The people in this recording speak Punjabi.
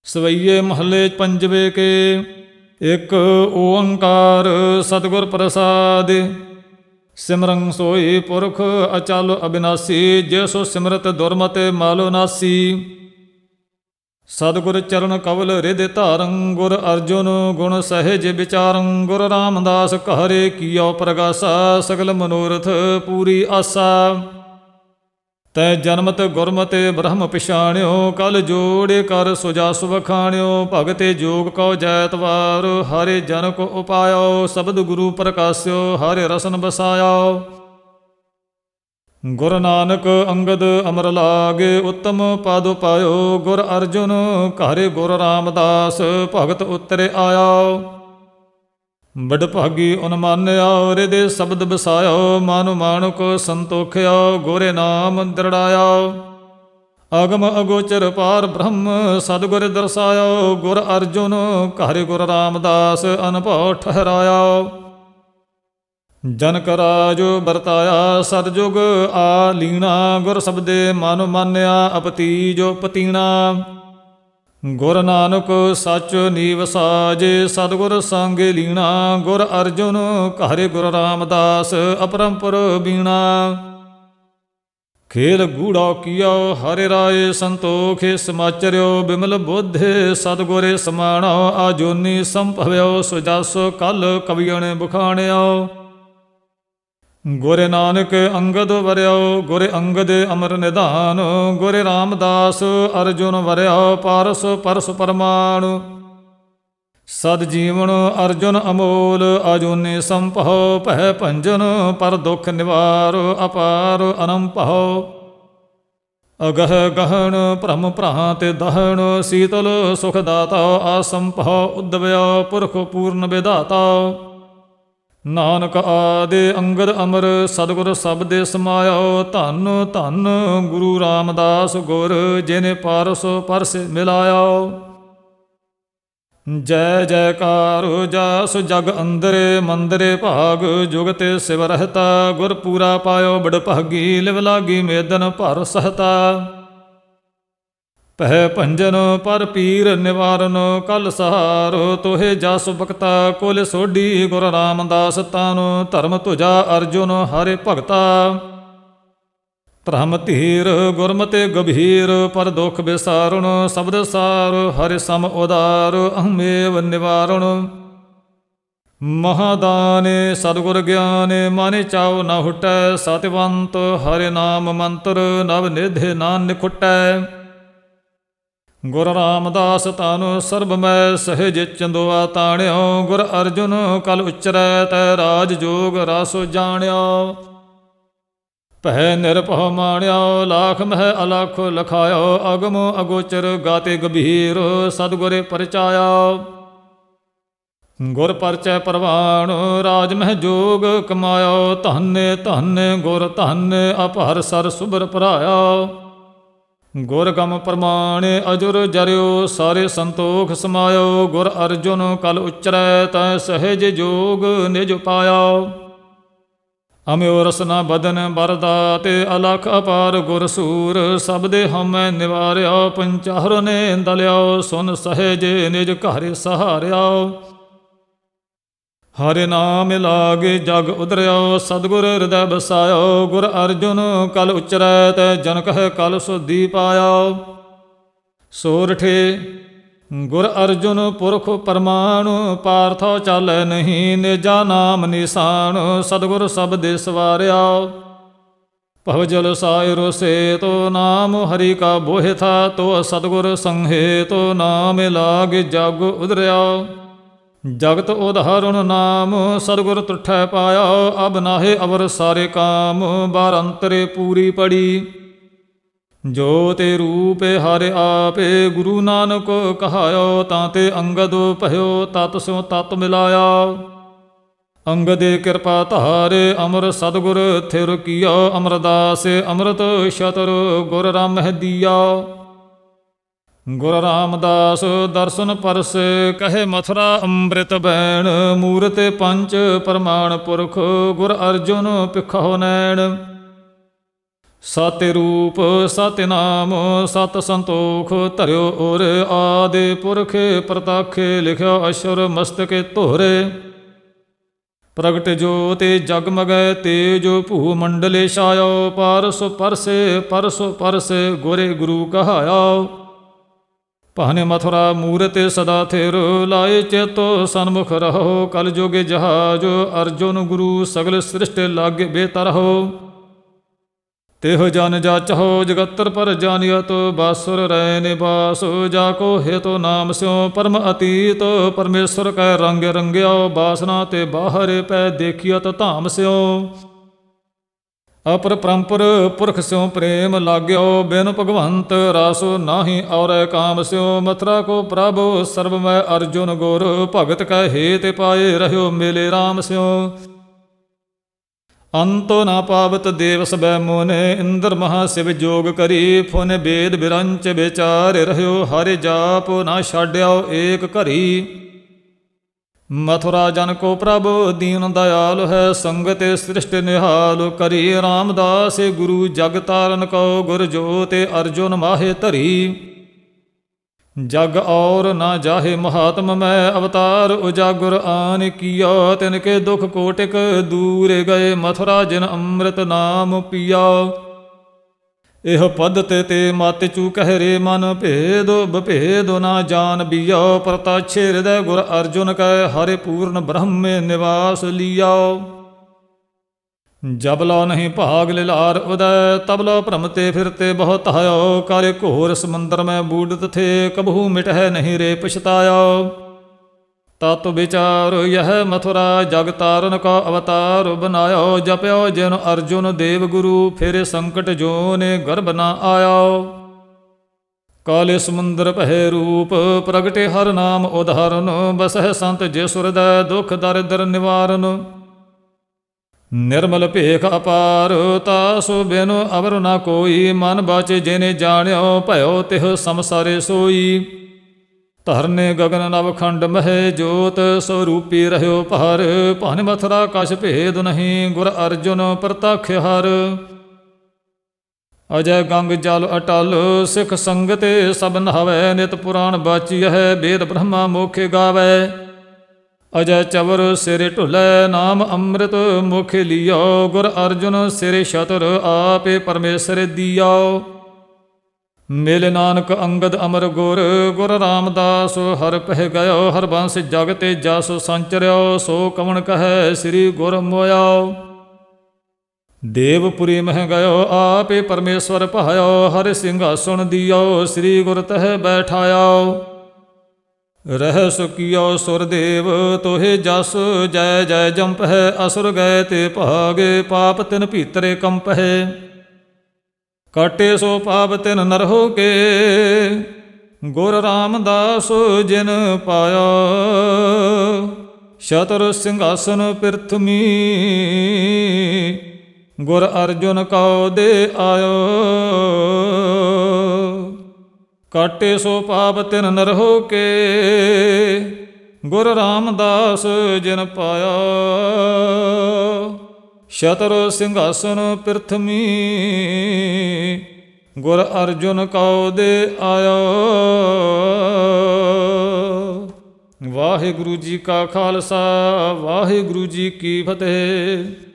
ਸਵਈਏ ਮਹੱਲੇ ਪੰਜਵੇਂ ਕੇ। ਇੱਕ ਓੰਕਾਰ ਸਤਿਗੁਰ ਪ੍ਰਸਾਦਿ। ਸਿਮਰੰ ਸੋਈ ਪੁਰਖ ਅਚਲ ਅਬਿਨਾਸੀ। ਜੇ ਸੋ ਸਿਮਰਤ ਦੁਰਮਤਿ ਮਾਲੋ ਨਾਸੀ। ਸਤਿਗੁਰ ਚਰਨ ਕਵਲ ਰਿਦਿ ਧਾਰੰ। ਗੁਰ ਅਰਜੁਨ ਗੁਣ ਸਹਿਜ ਵਿਚਾਰੰ। ਗੁਰ ਰਾਮਦਾਸ ਕਹਰੇ ਕੀਓ ਪ੍ਰਗਾਸਾ। ਸਗਲ ਮਨੋਰਥ ਪੂਰੀ ਆਸਾ। ਤੈ ਜਨਮਤ ਗੁਰਮਤਿ ਬ੍ਰਹਮ ਪਛਾਣਿਓ। ਕਲ ਜੋੜੇ ਕਰ ਸੁਜਾਸੁ ਵਖਾਣਿਓ। ਭਗਤੇ ਜੋਗ ਕਉ ਜੈਤਵਾਰ। ਹਰਿ ਜਨ ਕੋ ਉਪਾਇਓ। ਸ਼ਬਦ ਗੁਰੂ ਪ੍ਰਕਾਸਿਓ। ਹਰਿ ਰਸਨ ਬਸਾਇਓ। ਗੁਰ ਨਾਨਕ ਅੰਗਦ ਅਮਰ ਲਾਗੇ। ਉਤਮ ਪਦ ਪਾਇਓ। ਗੁਰ ਅਰਜੁਨ ਘਰਿ ਗੁਰ ਰਾਮਦਾਸ। ਭਗਤ ਉਤਰੇ ਆਇਓ। ਬੜ ਭਾਗੀ ਉਨ ਮਾਨਿਓ। ਰਿਦੇ ਸ਼ਬਦ ਬਸਾਇਓ। ਮਨ ਮਾਨੁਕ ਸੰਤੋਖਿਓ। ਗੋਰੇ ਨਾਮ ਦ੍ਰਿੜਾਇਓ। ਅਗਮ ਅਗੋਚਰ ਪਾਰ ਬ੍ਰਹਮ ਸਤਿਗੁਰ ਦਰਸਾਇਓ। ਗੁਰ ਅਰਜੁਨ ਘਰਿ ਗੁਰ ਰਾਮਦਾਸ। ਅਨਭਉ ਠਹਰਾਇਓ। ਜਨਕ ਰਾਜ ਵਰਤਾਇਆ ਸਤਿਜੁਗ ਆ ਲੀਣਾ। ਗੁਰ ਸ਼ਬਦੇ ਮਨ ਮਾਨਿਆ ਅਪਤੀਜੋ ਪਤੀਣਾ। ਗੁਰ ਨਾਨਕ ਸੱਚ ਨੀਵ ਸਾਜੇ। ਸਤਿਗੁਰ ਸੰਗੇ ਲੀਣਾ। ਗੁਰ ਅਰਜੁਨ ਘਰਿ ਗੁਰ ਰਾਮਦਾਸ। ਅਪਰੰਪਰ ਬੀਣਾ। ਖੇਲ ਗੂੜਾ ਕੀਓ ਹਰਿ ਰਾਏ। ਸੰਤੋਖੇ ਸਮਾਚਰਿਓ। ਬਿਮਲ ਬੁੱਧੇ ਸਤਿਗੁਰੇ ਸਮਾਣੋ। ਆਜੋਨੀ ਸੰਭਵਿਓ। ਸੁਜਸ ਕਲ ਕਵੀਣ ਬੁਖਾਣਿਓ। ਗੁਰ ਨਾਨਕ ਅੰਗਦ ਵਰਿਓ। ਗੁਰ ਅੰਗਦ ਅਮਰ ਨਿਧਾਨ। ਗੁਰ ਰਾਮਦਾਸ ਅਰਜੁਨ ਵਰਿਓ। ਪਾਰਸ ਪਰਸ ਪਰਮਾਣ। ਸਦ ਜੀਵਨ ਅਰਜੁਨ ਅਮੋਲ। ਅਜੂਨੀ ਸੰਭਉ ਭੈ ਭੰਜਨ। ਪਰ ਦੁਖ ਨਿਵਾਰ ਅਪਾਰ ਅਨੰਭਉ। ਅਗਹ ਗਹਨ ਭ੍ਰਮ ਭ੍ਰਾਂਤ ਦਹਨ। ਸੀਤਲ ਸੁਖ ਦਾਤਾ ਆਸੰਭਉ। ਉਦਵਿਓ ਪੁਰਖ ਪੂਰਨ ਵਿਧਾਤਾ। ਨਾਨਕ ਆਦਿ ਅੰਗਦ ਅਮਰ ਸਤਿਗੁਰ ਸਬਦੇ ਸਮਾਇਓ। ਧੰਨ ਧੰਨ ਗੁਰੂ ਰਾਮਦਾਸ ਗੁਰ। ਜਿਨੇ ਪਾਰਸ ਪਰਸ ਮਿਲਾਇਓ। ਜੈ ਜੈਕਾਰ ਜਸ ਜਗ ਅੰਦਰੇ। ਮੰਦਰੇ ਭਾਗ ਜੁਗਤਿ ਸਿਵ ਰਹਿਤਾ। ਗੁਰ ਪੂਰਾ ਪਾਇਓ ਬੜ ਭਾਗੀ। ਲਿਵ ਲਾਗੀ ਮੇਦਨ ਭਰ ਸਹਤਾ। ਭੈ ਭੰਜਨ ਪਰ ਪੀਰ ਨਿਵਾਰਨ। ਕਲ ਸਹਾਰ ਤੋਹੇ ਜਸ ਬਖਤਾ। ਕੁਲ ਸੋਢੀ ਗੁਰ ਰਾਮਦਾਸ ਤਨ। ਧਰਮ ਤੁਜਾ ਅਰਜੁਨ ਹਰਿ ਭਗਤਾ। ਭ੍ਰਮ ਧੀਰ ਗੁਰਮਤਿ ਗੰਭੀਰ। ਪਰ ਦੁਖ ਵਿਸਾਰਣ। ਸ਼ਬਦ ਸਾਰ ਹਰਿ ਸਮ ਉਦਾਰ। ਅਹਮੇਵ ਨਿਵਾਰਣ। ਮਹਾਦਾਨੇ ਸਤਿਗੁਰ ਗਿਆਨੇ। ਮਨ ਚਾਉ ਨ ਹੁਟੈ। ਸਤਿਵੰਤ ਹਰਿ ਨਾਮ ਮੰਤਰ। ਨਵ ਨਿਧਿ ਨਾਨਿ ਖੁਟੈ। ਗੁਰ ਰਾਮਦਾਸ ਤਨ ਸਰਬ ਮੈਂ ਸਹਿਜ ਚੰਦੋਆ ਤਾਣਿਓ। ਗੁਰ ਅਰਜੁਨ ਕਲ ਉਚਰੈ ਤੈ ਰਾਜ ਜੋਗ ਰਸ ਜਾਣਿਓ। ਭੈ ਨਿਰਭਉ ਮਾਣਿਓ। ਲਾਖ ਮਹਿ ਅਲਖ ਲਖਾਇਓ। ਅਗਮ ਅਗੋਚਰ ਗਾਤੇ ਗੰਭੀਰ। ਸਤਿਗੁਰੇ ਪਰਚਾਇਆ। ਗੁਰ ਪਰਚੈ ਪ੍ਰਵਾਣ। ਰਾਜ ਮਹਿ ਜੋਗ ਕਮਾਇਓ। ਧੰਨੇ ਧੰਨੇ ਗੁਰ ਧੰਨੇ। ਅਪਹਰ ਸਰ ਸੁਭਰ ਭਰਾਇਆ। ਗੁਰ ਗਮ ਪ੍ਰਮਾਣੇ ਅਜੁਰ ਜਰਿਓ। ਸਾਰੇ ਸੰਤੋਖ ਸਮਾਇਓ। ਗੁਰ ਅਰਜੁਨ ਕਲ ਉਚਰੈ ਤੈ ਸਹਿਜ ਜੋਗ ਨਿਜ ਪਾਇਓ। ਅਮਿਓ ਰਸਨਾ ਬਦਨ ਬਰਦਾਤੇ। ਅਲਖ ਅਪਾਰ ਗੁਰ ਸੂਰ। ਸਬਦੇ ਹਮੈ ਨਿਵਾਰਿਓ। ਪੰਚਾਹਰ ਨੇ ਦਲਿਓ। ਸੁਨ ਸਹਿਜ ਨਿਜ ਘਰਿ ਸਹਾਰਿਓ। ਹਰਿ ਨਾਮ ਲਾਗੇ ਜਗ ਉਦਰਿਓ। ਸਤਿਗੁਰ ਹਿਰਦੈ ਬਸਾਇਓ। ਗੁਰ ਅਰਜੁਨ ਕਲ ਉਚਰੈ ਤੈ ਜਨਕ ਹੈ ਕਲ ਸੁਧੀ ਪਾਇਓ। ਸੋਰਠੇ ਗੁਰ ਅਰਜੁਨ ਪੁਰਖ ਪਰਮਾਣ। ਪਾਰਥੋ ਚਾਲੈ ਨਹੀਂ ਨਿਜਾ ਨਾਮ ਨਿਸ਼ਾਨ। ਸਤਿਗੁਰ ਸਬਦੇ ਸਵਾਰਿਆ। ਭਵ ਜਲ ਸਾਇਰ ਸੇ ਤੋ ਨਾਮ ਹਰਿ ਕਾ ਬੋਹਿ ਥਾ। ਤੋ ਸਤਿਗੁਰ ਸੰਗੇ ਤੋ ਨਾਮ ਲਾਗੇ ਜਗ ਉਦਰਿਆ। ਜਗਤ ਉਦਾਹਰਣ ਨਾਮ ਸਤਿਗੁਰ ਤੁਠੈ ਪਾਇਓ। ਅਬ ਨਾਹੇ ਅਵਰ ਸਾਰੇ ਕਾਮ। ਬਾਰ ਅੰਤਰੇ ਪੂਰੀ ਪੜੀ। ਜੋ ਤੇ ਰੂਪੇ ਹਰਿ ਆਪੇ। ਗੁਰੂ ਨਾਨਕ ਕਹਾਇਓ। ਤਾਂ ਤੇ ਅੰਗਦ ਭਇਓ। ਤਤ ਸਿਉ ਤਤ ਮਿਲਾਇਆ। ਅੰਗਦੇ ਕਿਰਪਾ ਧਾਰੇ ਅਮਰ ਸਤਿਗੁਰ ਥਿਰ ਕੀਓ। ਅਮਰਦਾਸ ਅੰਮ੍ਰਿਤ ਸ਼ਤਰ ਗੁਰ ਰਾਮਹਿ ਦੀਆ। ਗੁਰ ਰਾਮਦਾਸ ਦਰਸ਼ਨ ਪਰਸ ਕਹੇ ਮਥੁਰਾ ਅੰਮ੍ਰਿਤ ਬੈਣ। ਮੂਰਤ ਪੰਚ ਪ੍ਰਮਾਣ ਪੁਰਖ। ਗੁਰ ਅਰਜੁਨ ਪਿਖਹੁ ਨੈਣ। ਸਤਿ ਰੂਪ ਸਤਿ ਨਾਮ ਸਤਿ ਸੰਤੋਖ ਧਰਿਓ ਔਰ ਆਦਿ ਪੁਰਖ ਪ੍ਰਤਾਖੇ ਲਿਖਿਆ ਅਸ਼ਰ ਮਸਤਕੇ ਧੋਰੇ ਪ੍ਰਗਟ ਜੋਤਿ ਜਗਮਗੈ ਤੇਜ ਭੂ ਮੰਡਲੇ ਛਾਇਓ ਪਾਰਸ ਪਰਸੇ ਗੁਰੇ ਗੁਰੂ ਕਹਾਇਆ ਭਾਨੇ ਮਥੁਰਾ ਮੂਰਤਿ ਸਦਾ ਥਿਰ ਲਾਏ ਚੇਤੋ ਸਨਮੁਖ ਰਹੋ ਕਲ ਜੋਗੇ ਜਹਾਜ ਅਰਜੁਨ ਗੁਰੂ ਸਗਲ ਸ੍ਰਿਸ਼ਟ ਲਾਗੇ ਬੇਤਰਹੁ ਤਿਹ ਜਨ ਜਾਚਹੁ ਜਗਤਰ ਪਰ ਜਾਣਿਅਤ ਬਾਸੁਰ ਰਹਿ ਨਿਵਾਸ ਜਾ ਕੋ ਹੇਤੁ ਨਾਮ ਸਿਉ ਪਰਮ ਅਤੀਤ ਪਰਮੇਸ਼ਰ ਕੈ ਰੰਗ ਰੰਗਿਓ ਬਾਸਨਾ ਤੇ ਬਾਹਰ ਪੈ ਦੇਖਿਅਤ ਧਾਮ ਸਿਉ ਅਪਰ ਪਰੰਪਰ ਪੁਰਖ ਸਿਉ ਪ੍ਰੇਮ ਲਾਗਿਓ ਬਿਨ ਭਗਵੰਤ ਰਸ ਨਾਹੀ ਔਰੈ ਕਾਮ ਸਿਉ ਮਥੁਰਾ ਕੋ ਪ੍ਰਭ ਸਰਬ ਮੈਂ ਅਰਜੁਨ ਗੁਰ ਭਗਤ ਕੈ ਹੇਤ ਪਾਏ ਰਹਿਓ ਮੇਲੇ ਰਾਮ ਸਿਉ ਅੰਤੋ ਨਾ ਪਾਵਤ ਦੇਵ ਸਬੈ ਮੋਨੇ ਇੰਦਰ ਮਹਾ ਸਿਵ ਜੋਗ ਕਰੀ ਫੁਨ ਬੇਦ ਬਿਰੰਚ ਵਿਚਾਰ ਰਹਿਓ ਹਰਿ ਜਾਪ ਨਾ ਛਾਡਿਓ ਏਕ ਘਰੀ ਮਥੁਰਾ ਜਨ ਕੋ ਪ੍ਰਭ ਦੀਨ ਦਇਆਲ ਹੈ ਸੰਗਤ ਸ੍ਰਿਸ਼ਟ ਨਿਹਾਲ ਕਰੀ ਰਾਮਦਾਸ ਗੁਰੂ ਜਗ ਤਾਰਨ ਕਉ ਗੁਰ ਜੋਤਿ ਅਰਜੁਨ ਮਾਹੇ ਧਰੀ ਜਗ ਔਰ ਨਾ ਜਾਹੇ ਮਹਾਤਮ ਮੈਂ ਅਵਤਾਰ ਉਜਾਗਰ ਆਨ ਕੀਆ ਤਿਨ ਕੇ ਦੁਖ ਕੋਟਿਕ ਦੂਰ ਗਏ ਮਥੁਰਾ ਜਿਨ ਅੰਮ੍ਰਿਤ ਨਾਮ ਪੀਆ ਇਹ ਪਦਤ ਤੇ ਮਤ ਚੂ ਕਹਿ ਰੇ ਮਨ ਭੇਦ ਬਭੇਦ ਨਾ ਜਾਣ ਬੀਆ ਪ੍ਰਤਾਛੇ ਹਿਰਦੈ ਗੁਰ ਅਰਜੁਨ ਕੈ ਹਰਿ ਪੂਰਨ ਬ੍ਰਹਮੇ ਨਿਵਾਸ ਲੀਆ ਜਬ ਲੋ ਨਹੀਂ ਭਾਗ ਲਿਲਾਰ ਉਦੈ ਤਬ ਲੋ ਭ੍ਰਮਤੇ ਫਿਰਤੇ ਬਹੁਤ ਹਾਇਓ ਕਾਰੇ ਘੋਰ ਸਮੁੰਦਰ ਮੈਂ ਬੂਡਤ ਥੇ ਕਬਹੂ ਮਿਟਹਿ ਨਹੀਂ ਰੇ ਪਛਤਾਇਓ ਤਤ ਵਿਚਾਰ ਯਹ ਮਥੁਰਾ ਜਗ ਤਾਰਨ ਕਾ ਅਵਤਾਰ ਬਨਾਇਓ ਜਪਿਓ ਜਿਨ ਅਰਜੁਨ ਦੇਵ ਗੁਰੂ ਫਿਰ ਸੰਕਟ ਜੋ ਨੇ ਗਰਭ ਨਾ ਆਇਓ ਕਾਲੇ ਸਮੁੰਦਰ ਪਹਿ ਰੂਪ ਪ੍ਰਗਟੇ ਹਰ ਨਾਮ ਉਧਾਰਨ ਬਸਹਿ ਸੰਤ ਜੇ ਸੁਰਦੈ ਦੁਖ ਦਰਿਦਰ ਨਿਵਾਰਨ ਨਿਰਮਲ ਭੇਖ ਅਪਾਰ ਤਾਸੁ ਬਿਨ ਅਵਰ ਨਾ ਕੋਈ ਮਨ ਬਾਚੇ ਜਿਨੇ ਜਾਣਿਓ ਭਇਓ ਤਿਹ ਸੰਸਾਰੇ ਸੋਈ ਧਰਨੇ ਗਗਨ ਨਵ ਖੰਡ ਮਹਿ ਜੋਤ ਸਰੂਪੀ ਰਹਿਓ ਭਾਰ ਭਾਨ ਮਥੁਰਾ ਕਛ ਭੇਦ ਨਹੀਂ ਗੁਰ ਅਰਜੁਨ ਪ੍ਰਤਖ ਹਰ ਅਜੈ ਗੰਗ ਜਲ ਅਟਲ ਸਿੱਖ ਸੰਗਤੇ ਸਭ ਨਹਾਵੈ ਨਿਤ ਪੁਰਾਣ ਬਾਚੀਐ ਵੇਦ ਬ੍ਰਹਮਾ ਮੋਖੇ ਗਾਵੈ ਅਜੈ ਚਵਰ ਸਿਰ ਢੁਲੈ ਨਾਮ ਅੰਮ੍ਰਿਤ ਮੁਖ ਲਿਓ ਗੁਰ ਅਰਜੁਨ ਸਿਰ ਛਤਰ ਆਪੇ ਪਰਮੇਸ਼ਰ ਦੀਓ ਮਿਲ ਨਾਨਕ ਅੰਗਦ ਅਮਰ ਗੁਰ ਗੁਰ ਰਾਮਦਾਸ ਹਰ ਪਹਿ ਗਇਓ ਹਰ ਬੰਸ ਜਗ ਤੇ ਜਸ ਸੰਚਰਿਓ ਸੋ ਕਵਣ ਕਹੈ ਸ੍ਰੀ ਗੁਰ ਮੋਇਓ ਦੇਵਪੁਰੀ ਮਹਿ ਗਇਓ ਆਪੇ ਪਰਮੇਸ਼ਵਰ ਭਾਇਓ ਹਰਿ ਸਿੰਘਾਸਣ ਦੀਓ ਸ੍ਰੀ ਗੁਰ ਤਹਿ ਬੈਠਾਇਓ ਰਹਿ ਸੁਕਿਓ ਸੁਰਦੇਵ ਤੋਹਿ ਜਸ ਜੈ ਜੈ ਜੰਪਹਿ ਅਸੁਰ ਗਏ ਤੇ ਭਾਗੇ ਪਾਪ ਤਿਨ ਭੀਤਰੇ ਕੰਪਹਿ ਕਾਟੇ ਸੋ ਪਾਪ ਤਿਨ ਨਰ ਹੋ ਕੇ ਗੁਰ ਰਾਮਦਾਸ ਜਿਨ ਪਾਇਆ ਸ਼ਤਰ ਸਿੰਘਾਸਨ ਪਿਰਥਮੀ ਗੁਰ ਅਰਜੁਨ ਕਉ ਦੇ ਆਇਓ ਕਾਟੇ ਸੋ ਪਾਪ ਤਿਨ ਨਰ ਹੋ ਕੇ ਗੁਰ ਰਾਮਦਾਸ ਜਿਨ ਪਾਇਆ ਸ਼ਤਰ ਸਿੰਘਾਸਨ ਪਿਰਥਮੀ ਗੁਰ ਅਰਜੁਨ ਕਉ ਦੇ ਆਇਓ। ਵਾਹਿਗੁਰੂ ਜੀ ਕਾ ਖਾਲਸਾ ਵਾਹਿਗੁਰੂ ਜੀ ਕੀ ਫਤਿਹ।